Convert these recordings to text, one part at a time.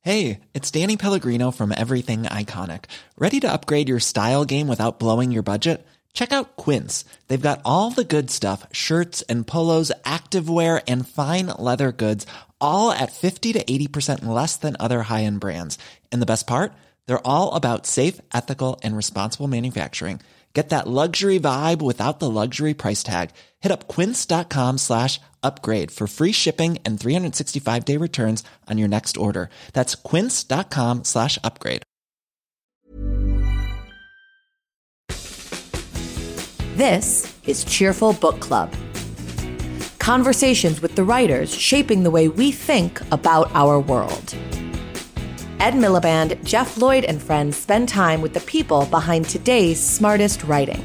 Hey, it's Danny Pellegrino from Everything Iconic. Ready to upgrade your style game without blowing your budget? Check out Quince. They've got all the good stuff, shirts and polos, activewear, and fine leather goods, all at 50 to 80% less than other high-end brands. And the best part? They're all about safe, ethical, and responsible manufacturing. Get that luxury vibe without the luxury price tag. Hit up quince.com/upgrade for free shipping and 365-day returns on your next order. That's quince.com/upgrade. This is Cheerful Book Club. Conversations with the writers shaping the way we think about our world. Ed Miliband, Jeff Lloyd, and friends spend time with the people behind today's smartest writing.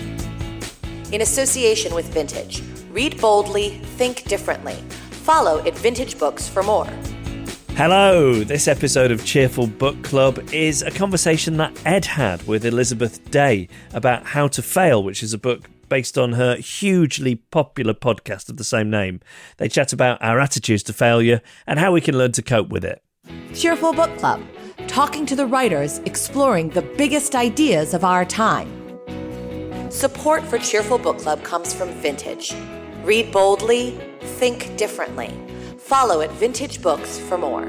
In association with Vintage, read boldly, think differently. Follow at Vintage Books for more. Hello, this episode of Cheerful Book Club is a conversation that Ed had with Elizabeth Day about How to Fail, which is a book based on her hugely popular podcast of the same name. They chat about our attitudes to failure and how we can learn to cope with it. Cheerful Book Club, talking to the writers, exploring the biggest ideas of our time. Support for Cheerful Book Club comes from Vintage. Read boldly, think differently. Follow at Vintage Books for more.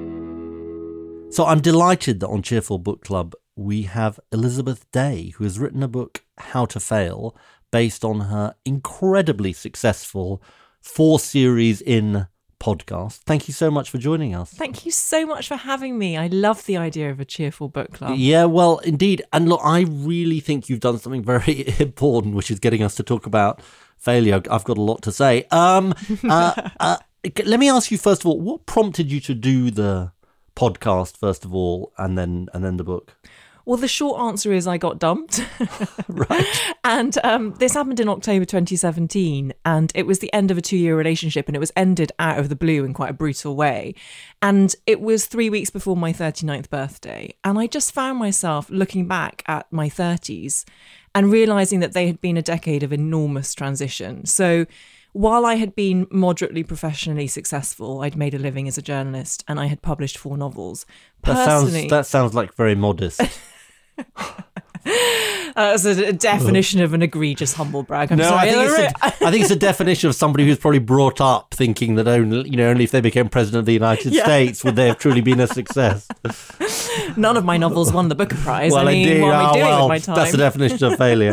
So I'm delighted that on Cheerful Book Club we have Elizabeth Day, who has written a book, How to Fail, based on her incredibly successful 4-series in podcast. Thank you so much for joining us. Thank you so much for having me. I love the idea of a cheerful book club. Yeah, well, indeed. And look, I really think you've done something very important, which is getting us to talk about failure. I've got a lot to say. Let me ask you, first of all, what prompted you to do the podcast, first of all, and then the book? Well, the short answer is I got dumped. Right. And this happened in October 2017, and it was the end of a 2-year relationship, and it was ended out of the blue in quite a brutal way. And it was 3 weeks before my 39th birthday. And I just found myself looking back at my 30s and realising that they had been a decade of enormous transition. So while I had been moderately professionally successful, I'd made a living as a journalist and I had published 4 novels. That sounds like very modest. That's a definition of an egregious humble brag. I'm sorry. I think it's a definition of somebody who's probably brought up thinking that only if they became president of the United States would they have truly been a success. None of my novels won the Booker Prize. Well, indeed. What am I doing with my time? That's the definition of failure.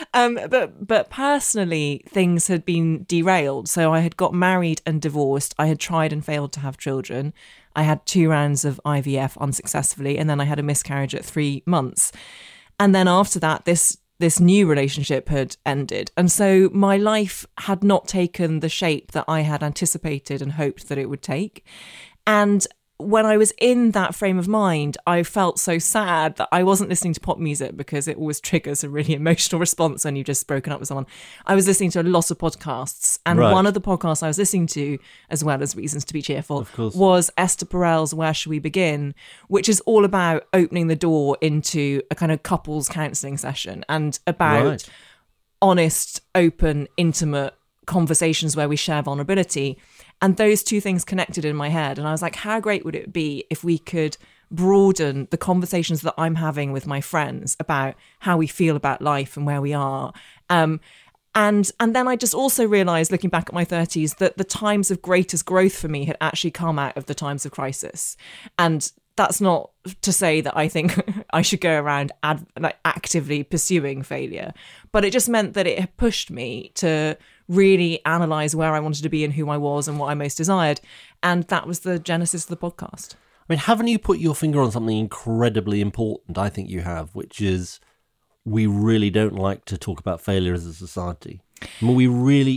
But personally, things had been derailed. So I had got married and divorced. I had tried and failed to have children. I had 2 rounds of IVF unsuccessfully, and then I had a miscarriage at 3 months. And then after that, this new relationship had ended. And so my life had not taken the shape that I had anticipated and hoped that it would take. And when I was in that frame of mind, I felt so sad that I wasn't listening to pop music because it always triggers a really emotional response when you've just broken up with someone. I was listening to a lot of podcasts. And one of the podcasts I was listening to, as well as Reasons to be Cheerful, was Esther Perel's Where Should We Begin, which is all about opening the door into a kind of couples counselling session and about honest, open, intimate conversations where we share vulnerability. And those 2 things connected in my head. And I was like, how great would it be if we could broaden the conversations that I'm having with my friends about how we feel about life and where we are. And then I just also realised, looking back at my 30s, that the times of greatest growth for me had actually come out of the times of crisis. And that's not to say that I think I should go around actively pursuing failure, but it just meant that it had pushed me to really analyse where I wanted to be and who I was and what I most desired. And that was the genesis of the podcast. I mean, haven't you put your finger on something incredibly important? I think you have, which is we really don't like to talk about failure as a society. I mean, we really,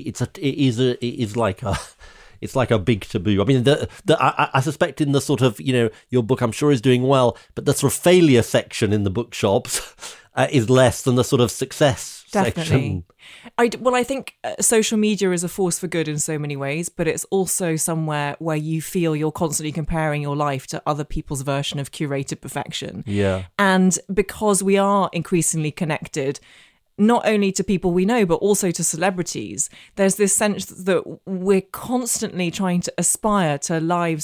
it's like a big taboo. I mean, I suspect in the sort of, your book, I'm sure is doing well, but the sort of failure section in the bookshops is less than the sort of success section. I think social media is a force for good in so many ways, but it's also somewhere where you feel you're constantly comparing your life to other people's version of curated perfection. Yeah. And because we are increasingly connected, not only to people we know, but also to celebrities, there's this sense that we're constantly trying to aspire to lives that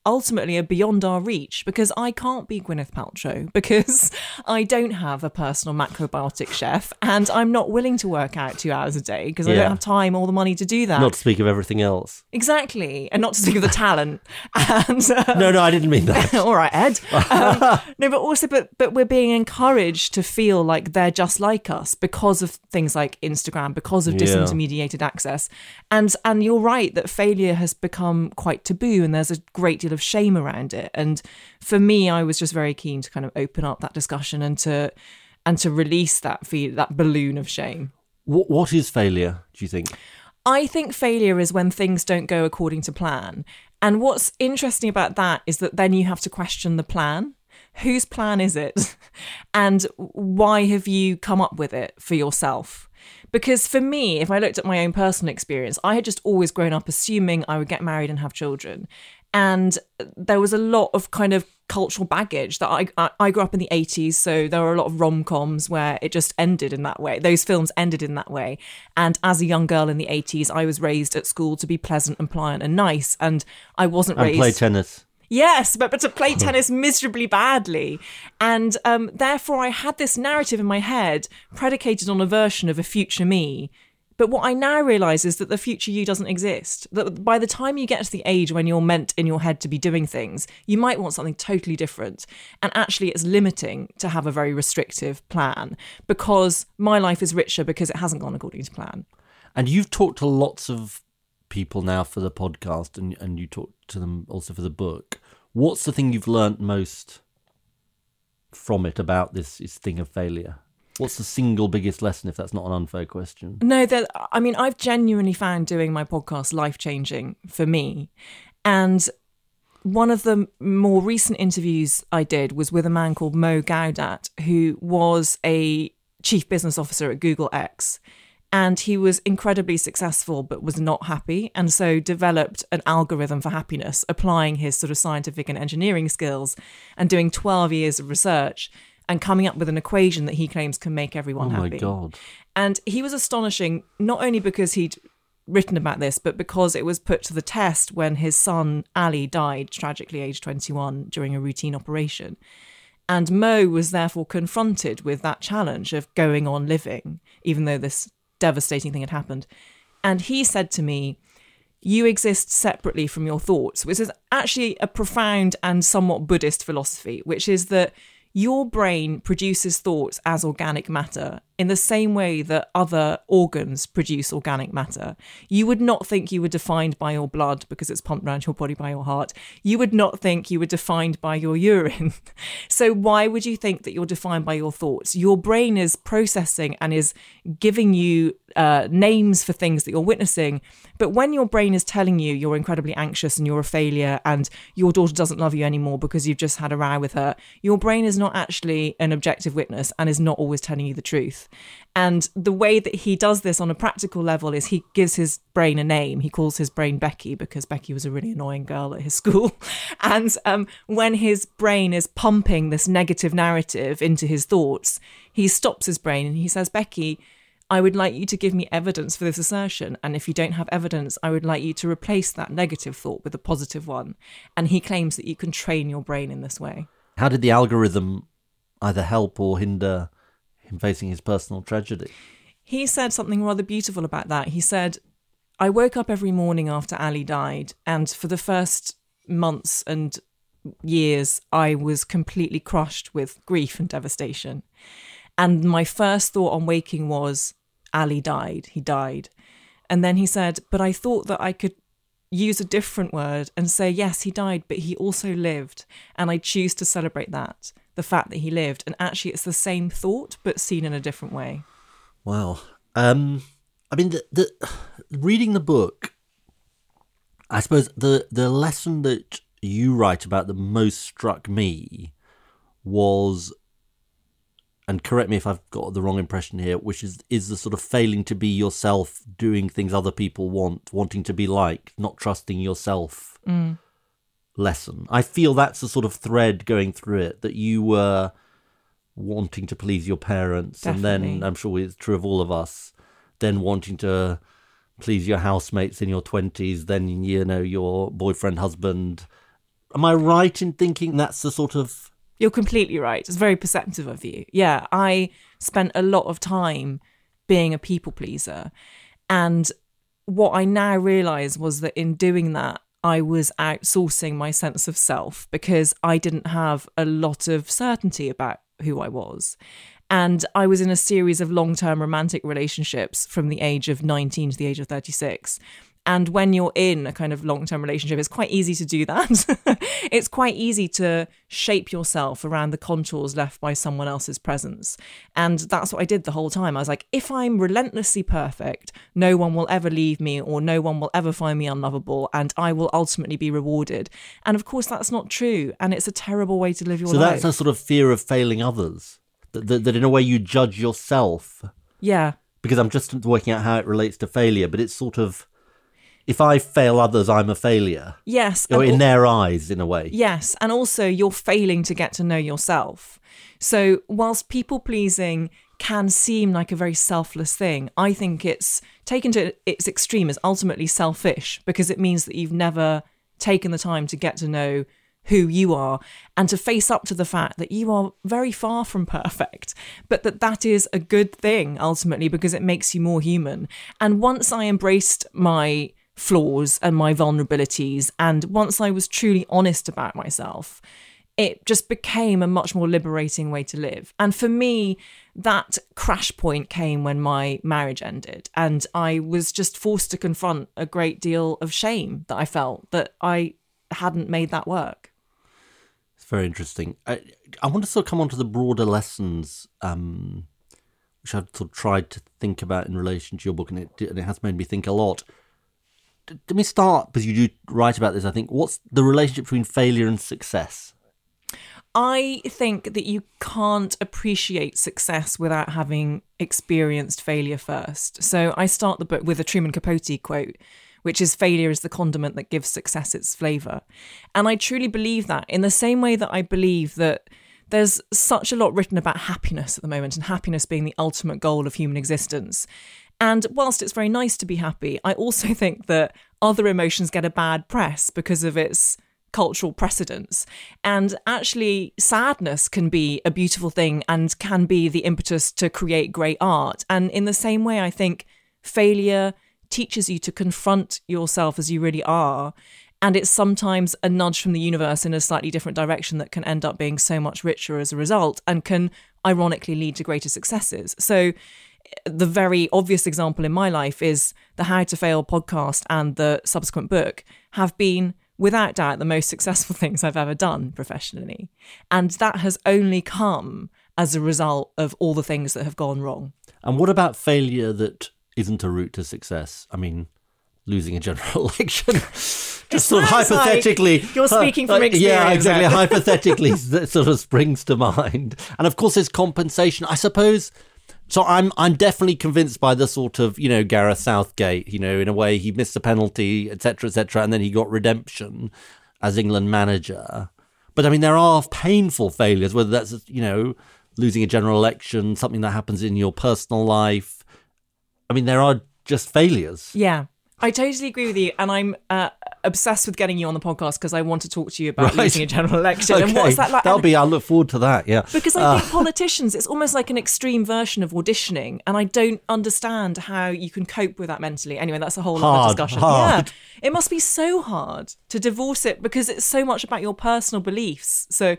ultimately are beyond our reach, because I can't be Gwyneth Paltrow, because I don't have a personal macrobiotic chef, and I'm not willing to work out 2 hours a day because I don't have time or the money to do that. Not to speak of everything else. Exactly. And not to speak of the talent. And No, I didn't mean that. all right, Ed. No, but also, but we're being encouraged to feel like they're just like us because of things like Instagram, because of disintermediated access. And you're right that failure has become quite taboo, and there's a great deal of shame around it. And for me, I was just very keen to kind of open up that discussion and to release that balloon of shame. What is failure, do you think? I think failure is when things don't go according to plan. And what's interesting about that is that then you have to question the plan. Whose plan is it? And why have you come up with it for yourself? Because for me, if I looked at my own personal experience, I had just always grown up assuming I would get married and have children. And there was a lot of kind of cultural baggage that I grew up in the 80s. So there were a lot of rom-coms where it just ended in that way. Those films ended in that way. And as a young girl in the 80s, I was raised at school to be pleasant and pliant and nice. And I wasn't raised... And play tennis. Yes, but to play tennis miserably badly. And therefore, I had this narrative in my head predicated on a version of a future me. But what I now realise is that the future you doesn't exist. That by the time you get to the age when you're meant in your head to be doing things, you might want something totally different. And actually, it's limiting to have a very restrictive plan, because my life is richer because it hasn't gone according to plan. And you've talked to lots of people now for the podcast, and you talk to them also for the book. What's the thing you've learnt most from it about this thing of failure? What's the single biggest lesson, if that's not an unfair question? No, I've genuinely found doing my podcast life-changing for me. And one of the more recent interviews I did was with a man called Mo Gaudat, who was a chief business officer at Google X. And he was incredibly successful, but was not happy. And so developed an algorithm for happiness, applying his sort of scientific and engineering skills and doing 12 years of research and coming up with an equation that he claims can make everyone happy. Oh, my God. And he was astonishing, not only because he'd written about this, but because it was put to the test when his son, Ali, died tragically aged 21 during a routine operation. And Mo was therefore confronted with that challenge of going on living, even though this devastating thing had happened. And he said to me, you exist separately from your thoughts, which is actually a profound and somewhat Buddhist philosophy, which is that your brain produces thoughts as organic matter in the same way that other organs produce organic matter. You would not think you were defined by your blood because it's pumped around your body by your heart. You would not think you were defined by your urine. So why would you think that you're defined by your thoughts? Your brain is processing and is giving you names for things that you're witnessing. But when your brain is telling you you're incredibly anxious and you're a failure and your daughter doesn't love you anymore because you've just had a row with her, your brain is not actually an objective witness and is not always telling you the truth. And the way that he does this on a practical level is he gives his brain a name. He calls his brain Becky because Becky was a really annoying girl at his school. And when his brain is pumping this negative narrative into his thoughts, he stops his brain and he says, Becky, I would like you to give me evidence for this assertion. And if you don't have evidence, I would like you to replace that negative thought with a positive one. And he claims that you can train your brain in this way. How did the algorithm either help or hinder him facing his personal tragedy? He said something rather beautiful about that. He said, I woke up every morning after Ali died, and for the first months and years, I was completely crushed with grief and devastation. And my first thought on waking was, Ali died, he died. And then he said, but I thought that I could use a different word and say, yes, he died, but he also lived. And I choose to celebrate that, the fact that he lived. And actually, it's the same thought, but seen in a different way. Wow. I mean, the reading the book, I suppose the lesson that you write about that most struck me was, and correct me if I've got the wrong impression here, which is the sort of failing to be yourself, doing things other people want, wanting to be like, not trusting yourself lesson. I feel that's the sort of thread going through it, that you were wanting to please your parents. Definitely. And then, I'm sure it's true of all of us, then wanting to please your housemates in your 20s, then, you know, your boyfriend, husband, Am I right in thinking that's the sort of... You're completely right. It's very perceptive of you. Yeah, I spent a lot of time being a people pleaser. And what I now realise was that in doing that, I was outsourcing my sense of self because I didn't have a lot of certainty about who I was. And I was in a series of long-term romantic relationships from the age of 19 to the age of 36. And when you're in a kind of long-term relationship, it's quite easy to do that. It's quite easy to shape yourself around the contours left by someone else's presence. And that's what I did the whole time. I was like, if I'm relentlessly perfect, no one will ever leave me or no one will ever find me unlovable and I will ultimately be rewarded. And of course, that's not true. And it's a terrible way to live your life. So that's a sort of fear of failing others, that in a way you judge yourself. Yeah. Because I'm just working out how it relates to failure, but it's sort of... If I fail others, I'm a failure. Yes. Or in their eyes, in a way. Yes. And also you're failing to get to know yourself. So whilst people pleasing can seem like a very selfless thing, I think it's taken to its extreme is ultimately selfish because it means that you've never taken the time to get to know who you are and to face up to the fact that you are very far from perfect, but that is a good thing ultimately because it makes you more human. And once I embraced my flaws and my vulnerabilities, and once I was truly honest about myself, it just became a much more liberating way to live. And for me, that crash point came when my marriage ended, and I was just forced to confront a great deal of shame that I felt that I hadn't made that work. It's very interesting. I want to sort of come on to the broader lessons, which I've sort of tried to think about in relation to your book, and it has made me think a lot. Let me start, because you do write about this, I think. What's the relationship between failure and success? I think that you can't appreciate success without having experienced failure first. So I start the book with a Truman Capote quote, which is failure is the condiment that gives success its flavour. And I truly believe that, in the same way that I believe that there's such a lot written about happiness at the moment, and happiness being the ultimate goal of human existence. And whilst it's very nice to be happy, I also think that other emotions get a bad press because of its cultural precedence. And actually, sadness can be a beautiful thing and can be the impetus to create great art. And in the same way, I think failure teaches you to confront yourself as you really are. And it's sometimes a nudge from the universe in a slightly different direction that can end up being so much richer as a result and can ironically lead to greater successes. So the very obvious example in my life is the How to Fail podcast and the subsequent book have been, without doubt, the most successful things I've ever done professionally. And that has only come as a result of all the things that have gone wrong. And what about failure that isn't a route to success? I mean, losing a general election. Just sort of hypothetically. Like you're speaking from experience. Yeah, exactly. Hypothetically, that sort of springs to mind. And of course, there's compensation. I suppose... So I'm definitely convinced by the sort of, Gareth Southgate, in a way he missed a penalty, etc., and then he got redemption as England manager. But I mean, there are painful failures, whether that's, losing a general election, something that happens in your personal life. I mean, there are just failures. Yeah, I totally agree with you. And I'm obsessed with getting you on the podcast because I want to talk to you about losing a general election. Okay. And what's that like? I'll look forward to that, yeah. Because I think politicians, it's almost like an extreme version of auditioning. And I don't understand how you can cope with that mentally. Anyway, that's a whole other discussion. Hard. Yeah, it must be so hard to divorce it because it's so much about your personal beliefs. So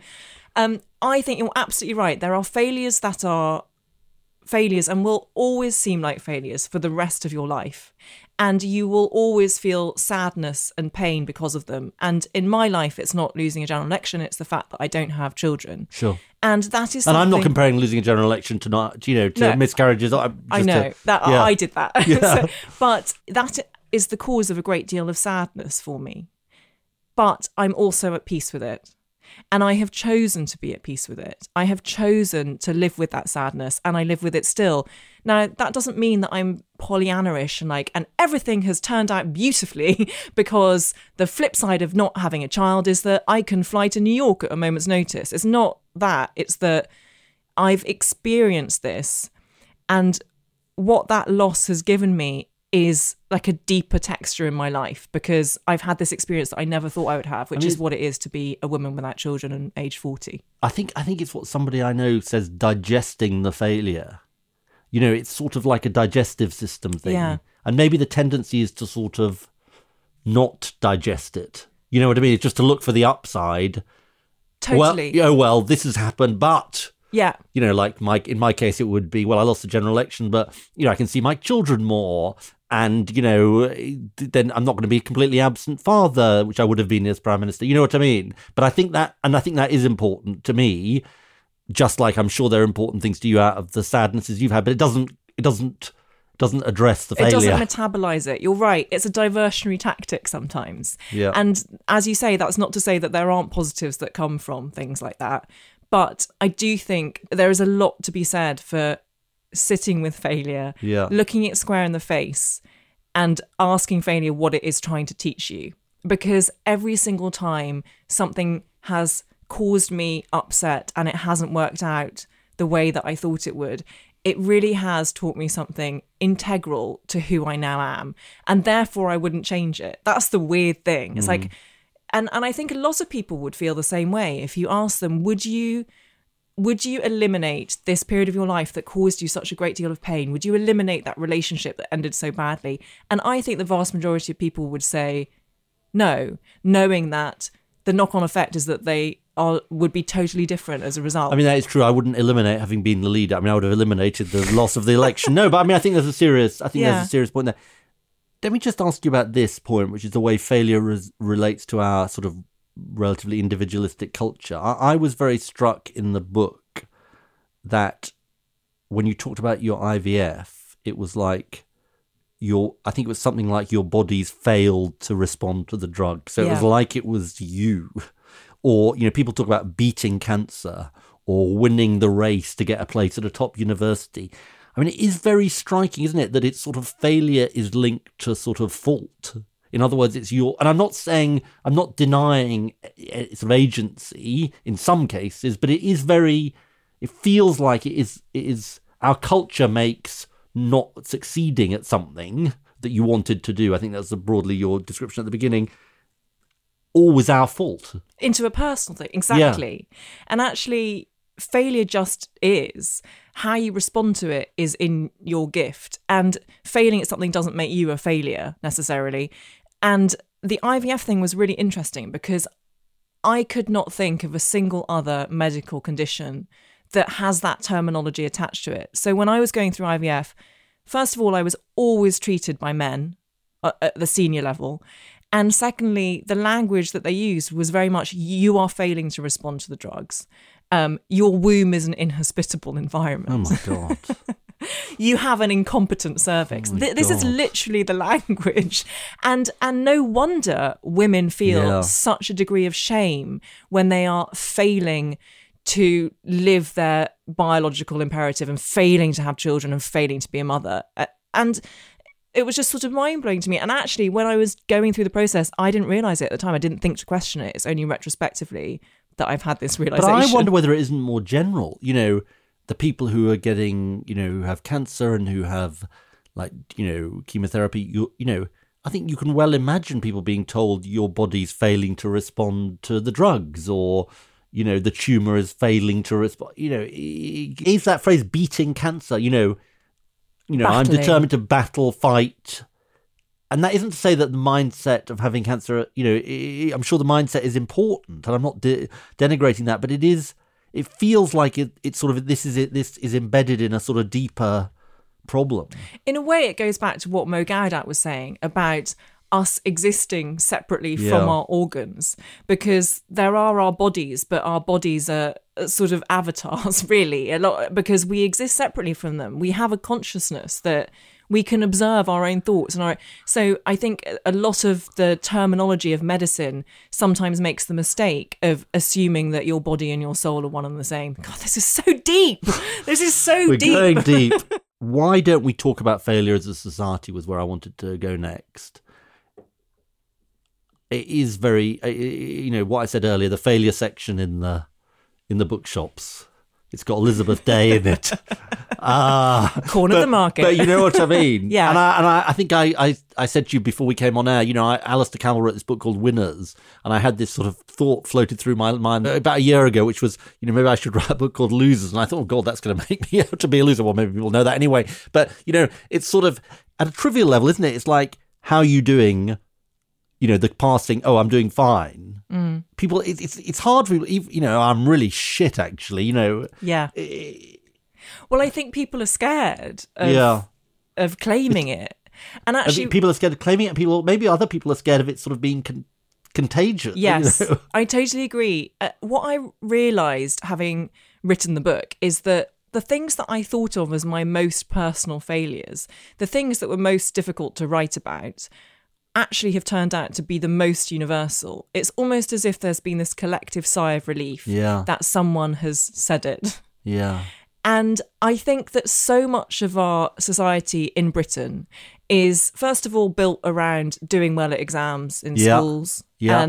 I think you're absolutely right. There are failures that are failures and will always seem like failures for the rest of your life. And you will always feel sadness and pain because of them. And in my life, it's not losing a general election. It's the fact that I don't have children. Sure. And that is something... And I'm not comparing losing a general election to miscarriages. I know. I did that. Yeah. But that is the cause of a great deal of sadness for me. But I'm also at peace with it. And I have chosen to be at peace with it. I have chosen to live with that sadness, and I live with it still. Now, that doesn't mean that I'm Pollyanna-ish and everything has turned out beautifully, because the flip side of not having a child is that I can fly to New York at a moment's notice. It's not that. It's that I've experienced this, and what that loss has given me is like a deeper texture in my life because I've had this experience that I never thought I would have, which is what it is to be a woman without children and age 40. I think it's what somebody I know says, digesting the failure. You know, it's sort of like a digestive system thing. Yeah. And maybe the tendency is to sort of not digest it. You know what I mean? It's just to look for the upside. Totally. Well, this has happened, but... Yeah. You know, like in my case, it would be, well, I lost the general election, but, you know, I can see my children more. And, you know, then I'm not going to be a completely absent father, which I would have been as Prime Minister. You know what I mean? But I think that is important to me, just like I'm sure there are important things to you out of the sadnesses you've had, but it doesn't address the failure. It doesn't metabolize it. You're right. It's a diversionary tactic sometimes. Yeah. And as you say, that's not to say that there aren't positives that come from things like that. But I do think there is a lot to be said for sitting with failure, looking it square in the face and asking failure what it is trying to teach you. Because every single time something has caused me upset and it hasn't worked out the way that I thought it would, it really has taught me something integral to who I now am. And therefore I wouldn't change it. That's the weird thing. It's like... And I think a lot of people would feel the same way. If you ask them, would you eliminate this period of your life that caused you such a great deal of pain? Would you eliminate that relationship that ended so badly? And I think the vast majority of people would say no, knowing that the knock-on effect is that they would be totally different as a result. I mean, that is true. I wouldn't eliminate having been the leader. I mean, I would have eliminated the loss of the election. No, but I mean, I think there's a serious point there. Let me just ask you about this point, which is the way failure relates to our sort of relatively individualistic culture. I was very struck in the book that when you talked about your IVF, it was like I think it was something like your body's failed to respond to the drug. So it was like it was you. Or, you know, people talk about beating cancer or winning the race to get a place at a top university. I mean, it is very striking, isn't it, that it's sort of failure is linked to sort of fault. In other words, it's and I'm not denying sort of agency in some cases, but it feels like it is our culture makes not succeeding at something that you wanted to do. I think that's broadly your description at the beginning. Always our fault. Into a personal thing, exactly. Yeah. And actually, failure just is. How you respond to it is in your gift. And failing at something doesn't make you a failure necessarily. And the IVF thing was really interesting because I could not think of a single other medical condition that has that terminology attached to it. So when I was going through IVF, first of all, I was always treated by men at the senior level. And secondly, the language that they used was very much, you are failing to respond to the drugs. Your womb is an inhospitable environment. Oh my God. You have an incompetent cervix. This is literally the language. And no wonder women feel such a degree of shame when they are failing to live their biological imperative and failing to have children and failing to be a mother. And it was just sort of mind-blowing to me. And actually, when I was going through the process, I didn't realise it at the time. I didn't think to question it. It's only retrospectively that I've had this realisation. But I wonder whether it isn't more general. You know, the people who are getting, you know, who have cancer and who have, like, you know, chemotherapy, you know, I think you can well imagine people being told your body's failing to respond to the drugs, or, you know, the tumour is failing to respond. You know, is that phrase beating cancer, you know, battling. I'm determined to battle, fight. And that isn't to say that the mindset of having cancer, you know, I'm sure the mindset is important, and I'm not denigrating that, but it feels like it's sort of, this is embedded in a sort of deeper problem. In a way, it goes back to what Mo Gawdat was saying about us existing separately from our organs, because there are our bodies, but our bodies are sort of avatars, really, a lot, because we exist separately from them. We have a consciousness that we can observe our own thoughts. So I think a lot of the terminology of medicine sometimes makes the mistake of assuming that your body and your soul are one and the same. God, this is so deep. This is so We're deep. We're going deep. Why don't we talk about failure as a society was where I wanted to go next. It is very, you know, what I said earlier, the failure section in the bookshops. It's got Elizabeth Day in it. Corner the market. But you know what I mean? Yeah. And I think I said to you before we came on air, Alistair Campbell wrote this book called Winners, and I had this sort of thought floated through my mind about a year ago, which was, maybe I should write a book called Losers. And I thought, oh God, that's going to make me out to be a loser. Well, maybe people know that anyway. But, it's sort of at a trivial level, isn't it? It's like, how are you doing? The past thing, oh, I'm doing fine. People, it's hard for people, I'm really shit, actually, Yeah. Well, I think people are scared of claiming it. And actually, people are scared of claiming it, and maybe other people are scared of it sort of being contagious. Yes, I totally agree. What I realised having written the book is that the things that I thought of as my most personal failures, the things that were most difficult to write about, actually have turned out to be the most universal. It's almost as if there's been this collective sigh of relief that someone has said it. Yeah. And I think that so much of our society in Britain is, first of all, built around doing well at exams in schools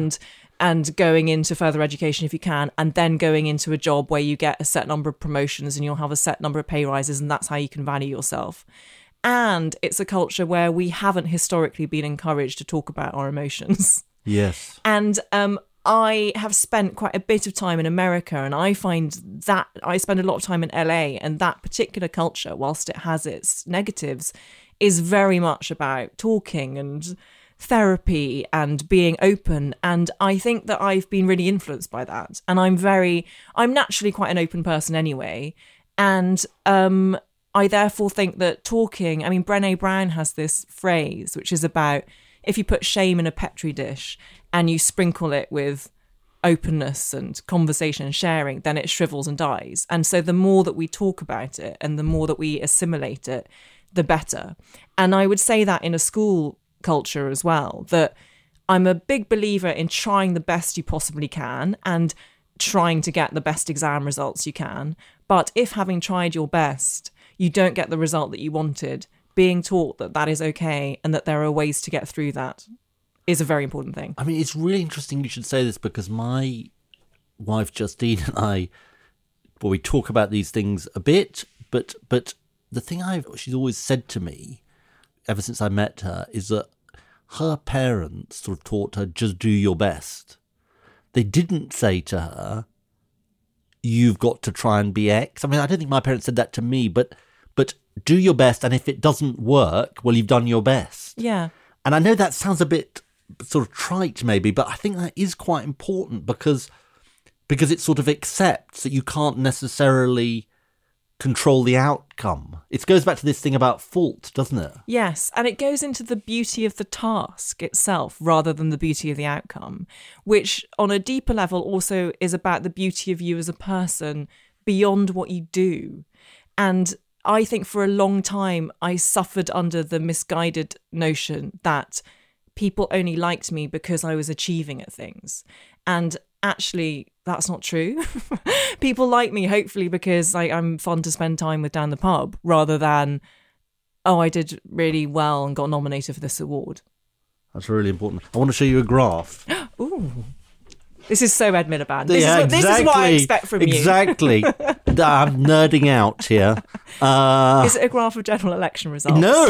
and going into further education if you can, and then going into a job where you get a set number of promotions and you'll have a set number of pay rises, and that's how you can value yourself. And it's a culture where we haven't historically been encouraged to talk about our emotions. Yes. And I have spent quite a bit of time in America, and I find that I spend a lot of time in LA, and that particular culture, whilst it has its negatives, is very much about talking and therapy and being open. And I think that I've been really influenced by that. And I'm naturally quite an open person anyway. And I therefore think that Brené Brown has this phrase, which is about if you put shame in a Petri dish and you sprinkle it with openness and conversation and sharing, then it shrivels and dies. And so the more that we talk about it and the more that we assimilate it, the better. And I would say that in a school culture as well, that I'm a big believer in trying the best you possibly can and trying to get the best exam results you can. But if having tried your best, you don't get the result that you wanted, being taught that that is okay and that there are ways to get through that is a very important thing. I mean, it's really interesting you should say this, because my wife Justine and we talk about these things a bit, but the thing she's always said to me ever since I met her is that her parents sort of taught her, just do your best. They didn't say to her, you've got to try and be X. I mean, I don't think my parents said that to me, but do your best, and if it doesn't work, well, you've done your best. Yeah. And I know that sounds a bit sort of trite maybe, but I think that is quite important because it sort of accepts that you can't necessarily control the outcome. It goes back to this thing about fault, doesn't it? Yes, and it goes into the beauty of the task itself rather than the beauty of the outcome, which on a deeper level also is about the beauty of you as a person beyond what you do. And I think for a long time I suffered under the misguided notion that people only liked me because I was achieving at things. And actually, that's not true. People like me, hopefully, because I'm fun to spend time with down the pub, rather than, oh, I did really well and got nominated for this award. That's really important. I want to show you a graph. Ooh. This is so Ed Miliband. This is what I expect from you. Exactly. I'm nerding out here. Is it a graph of general election results? No.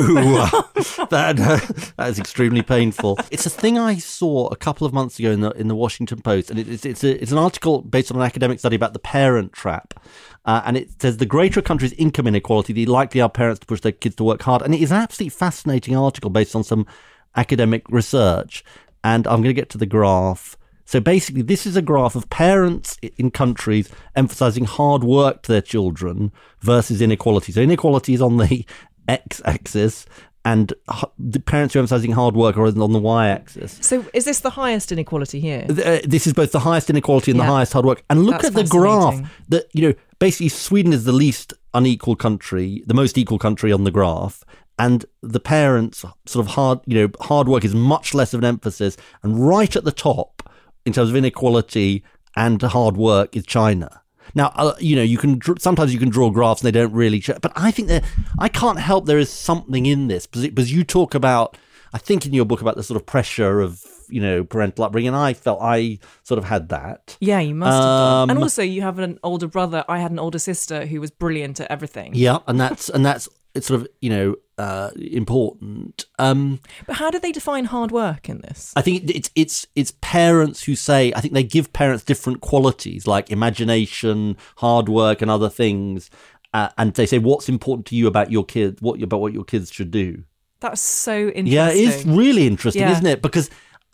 That is extremely painful. It's a thing I saw a couple of months ago in the Washington Post, and it's an article based on an academic study about the parent trap. And it says the greater a country's income inequality, the likelier are parents to push their kids to work hard. And it is an absolutely fascinating article based on some academic research. And I'm going to get to the graph. So basically, this is a graph of parents in countries emphasizing hard work to their children versus inequality. So inequality is on the x-axis, and the parents who are emphasizing hard work are on the y-axis. So is this the highest inequality here? This is both the highest inequality and the highest hard work. And look at the graph. That basically Sweden is the least unequal country, the most equal country on the graph. And the parents' sort of hard work is much less of an emphasis. And right at the top, in terms of inequality and hard work, is China. Now, sometimes you can draw graphs and they don't really show, but I think I can't help there is something in this because you talk about, I think in your book, about the sort of pressure of parental upbringing. I felt I sort of had that. Yeah, you must have done. And also, you have an older brother. I had an older sister who was brilliant at everything. Yeah, and that's it's sort of important. But how do they define hard work in this? I think it's parents who say. I think they give parents different qualities like imagination, hard work, and other things, and they say what's important to you about your kids, what your kids should do. That's so interesting. Yeah, it is really interesting, isn't it? Because,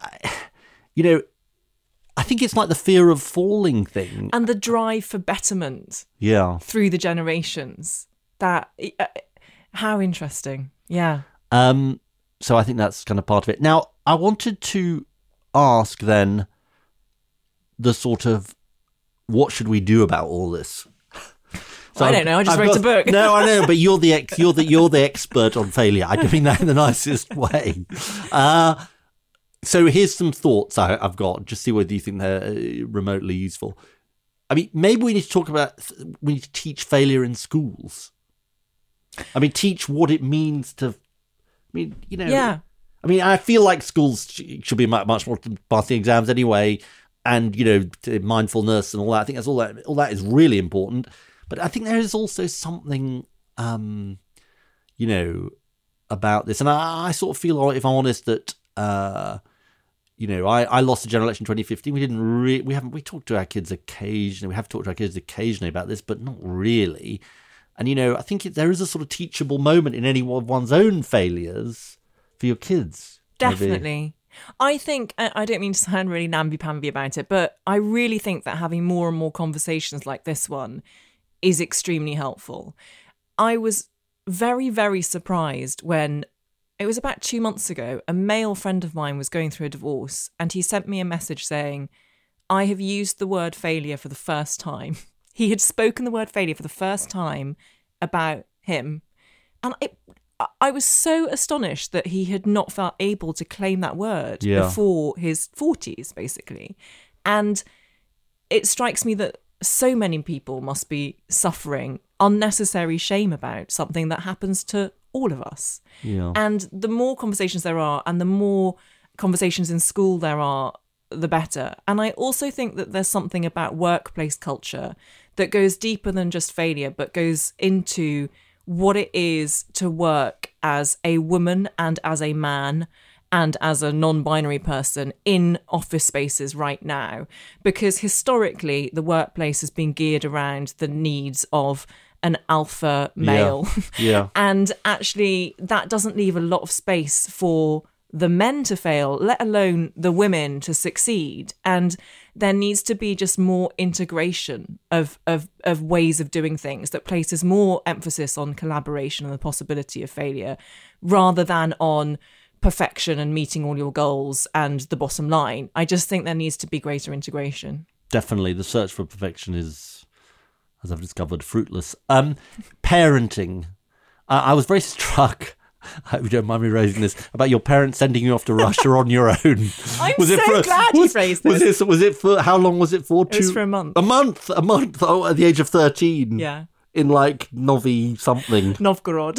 I think it's like the fear of falling thing. And the drive for betterment. Yeah. Through the generations. How interesting. Yeah. So I think that's kind of part of it. Now, I wanted to ask then the sort of, what should we do about all this? So I don't know. I just wrote a book. No, I know, but you're the expert on failure. I don't mean that in the nicest way. So here's some thoughts I've got. Just see whether you think they're remotely useful. I mean, maybe we need to teach failure in schools. I mean, teach what it means to. Yeah. I mean, I feel like schools should be much more passing exams anyway, and mindfulness and all that. I think that's all that is really important. But I think there is also something, about this. And I sort of feel, if I'm honest, that, I lost the general election in 2015. We talked to our kids occasionally. We have talked to our kids occasionally about this, but not really. And, I think there is a sort of teachable moment in any one of one's own failures for your kids. Definitely. Maybe. I think, I don't mean to sound really namby-pamby about it, but I really think that having more and more conversations like this one is extremely helpful. I was very, very surprised when it was about 2 months ago, a male friend of mine was going through a divorce and he sent me a message saying, I have used the word failure for the first time. He had spoken the word failure for the first time about him. And I was so astonished that he had not felt able to claim that word before his 40s, basically. And it strikes me that so many people must be suffering unnecessary shame about something that happens to all of us. Yeah. And the more conversations there are and the more conversations in school there are, the better. And I also think that there's something about workplace culture that goes deeper than just failure, but goes into what it is to work as a woman and as a man and as a non-binary person in office spaces right now. Because historically, the workplace has been geared around the needs of an alpha male. Yeah. And actually, that doesn't leave a lot of space for the men to fail, let alone the women to succeed. And there needs to be just more integration of ways of doing things that places more emphasis on collaboration and the possibility of failure rather than on perfection and meeting all your goals and the bottom line. I just think there needs to be greater integration. Definitely. The search for perfection is, as I've discovered, fruitless. Parenting. I was very struck, I hope you don't mind me raising this, about your parents sending you off to Russia on your own. I'm glad you raised this. Was it for, how long was it for? It was for a month. A month, at the age of 13. Yeah. In like Novi something. Novgorod.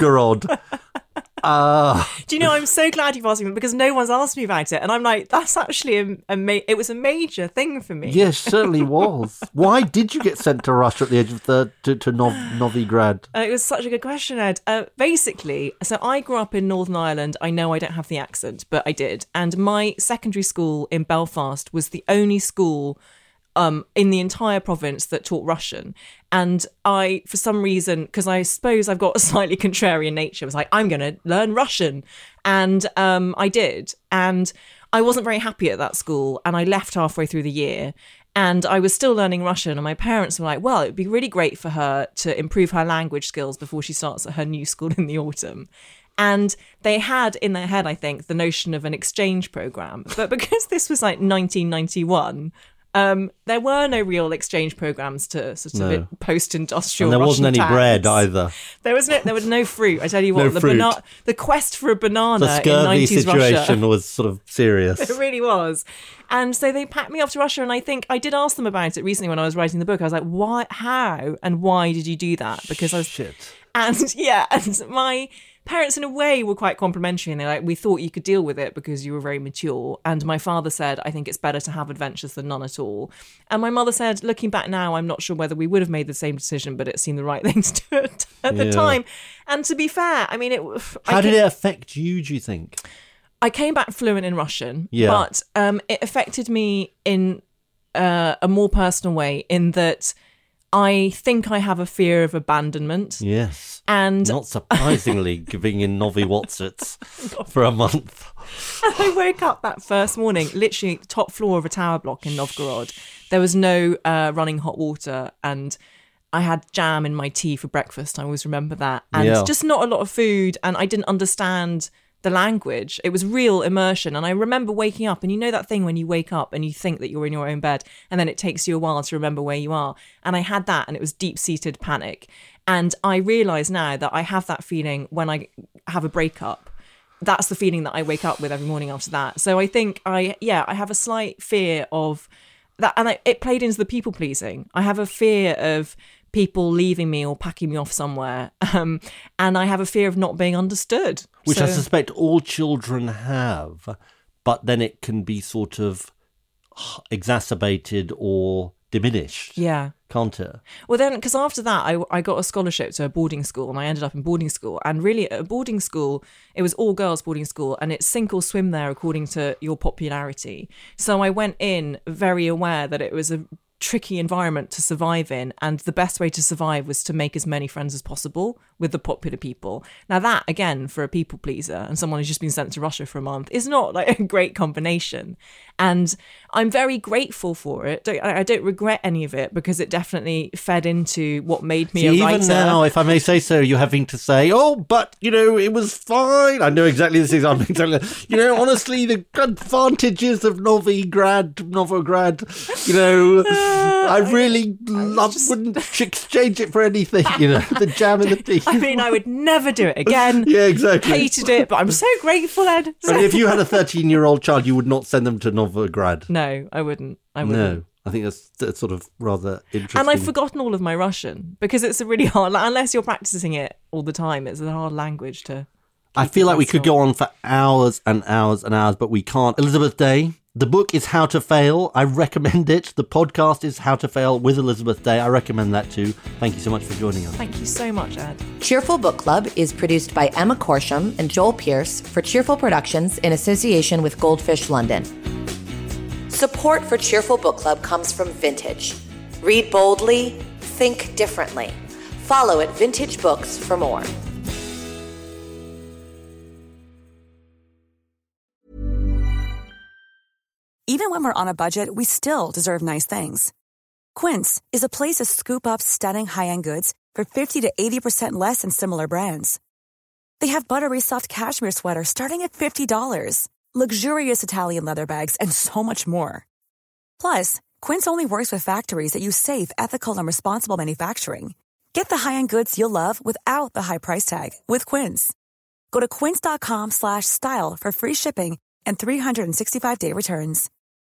Do you know, I'm so glad you've asked me because no one's asked me about it. And I'm like, that's actually, it was a major thing for me. Yes, certainly was. Why did you get sent to Russia at the age of to Novigrad? It was such a good question, Ed. Basically, so I grew up in Northern Ireland. I know I don't have the accent, but I did. And my secondary school in Belfast was the only school in the entire province that taught Russian. And I, for some reason, because I suppose I've got a slightly contrarian nature, was like, I'm going to learn Russian. And I did. And I wasn't very happy at that school. And I left halfway through the year. And I was still learning Russian. And my parents were like, well, it would be really great for her to improve her language skills before she starts at her new school in the autumn. And they had in their head, I think, the notion of an exchange program. But because this was like 1991... there were no real exchange programs to sort of post-industrial. And there Russian wasn't any towns. bread either. There was no fruit. I tell you what, the quest for a banana the in scurvy 90s situation Russia was sort of serious. It really was. And so they packed me off to Russia, and I think I did ask them about it recently when I was writing the book. I was like, why, how, and why did you do that? Because I was Shit. And yeah, and my parents in a way were quite complimentary, and they're like, we thought you could deal with it because you were very mature. And my father said, I think it's better to have adventures than none at all. And my mother said, looking back now, I'm not sure whether we would have made the same decision, but it seemed the right thing to do at the time. And to be fair, I mean, how did it affect you, do you think? I came back fluent in Russian, but it affected me in a more personal way, in that I think I have a fear of abandonment. Yes. And not surprisingly, giving in Novi Wotsits for a month. And I woke up that first morning, literally top floor of a tower block in Novgorod. There was no running hot water, and I had jam in my tea for breakfast. I always remember that. And just not a lot of food, and I didn't understand the language. It was real immersion. And I remember waking up, and you know that thing when you wake up and you think that you're in your own bed, and then it takes you a while to remember where you are. And I had that, and it was deep-seated panic. And I realise now that I have that feeling when I have a breakup. That's the feeling that I wake up with every morning after that. So I think I have a slight fear of that. And it played into the people pleasing. I have a fear of people leaving me or packing me off somewhere. And I have a fear of not being understood. Which I suspect all children have, but then it can be sort of exacerbated or diminished. Yeah. Can't it? Well, then, because after that, I got a scholarship to a boarding school, and I ended up in boarding school. And really, at a boarding school, it was all girls boarding school, and it's sink or swim there according to your popularity. So I went in very aware that it was a tricky environment to survive in, and the best way to survive was to make as many friends as possible with the popular people. Now that, again, for a people pleaser and someone who's just been sent to Russia for a month, is not like a great combination. And I'm very grateful for it. I don't regret any of it, because it definitely fed into what made me a writer. Even now, if I may say so, you're having to say, oh, but, it was fine. I know exactly this example. Honestly, the advantages of Novograd, I really wouldn't exchange it for anything, the jam in the tea. I mean, I would never do it again. Yeah, exactly. Hated it, but I'm so grateful, Ed. But if you had a 13-year-old child, you would not send them to Novograd. No, I wouldn't. No, I think that's sort of rather interesting. And I've forgotten all of my Russian, because it's a really hard, unless you're practicing it all the time, it's a hard language to... I feel like we could go on for hours and hours and hours, but we can't. Elizabeth Day, the book is How to Fail. I recommend it. The podcast is How to Fail with Elizabeth Day. I recommend that too. Thank you so much for joining us. Thank you so much, Ed. Cheerful Book Club is produced by Emma Corsham and Joel Pierce for Cheerful Productions in association with Goldfish London. Support for Cheerful Book Club comes from Vintage. Read boldly, think differently. Follow at Vintage Books for more. Even when we're on a budget, we still deserve nice things. Quince is a place to scoop up stunning high-end goods for 50 to 80% less than similar brands. They have buttery soft cashmere sweaters starting at $50, luxurious Italian leather bags, and so much more. Plus, Quince only works with factories that use safe, ethical, and responsible manufacturing. Get the high-end goods you'll love without the high price tag with Quince. Go to quince.com/style for free shipping and 365-day returns.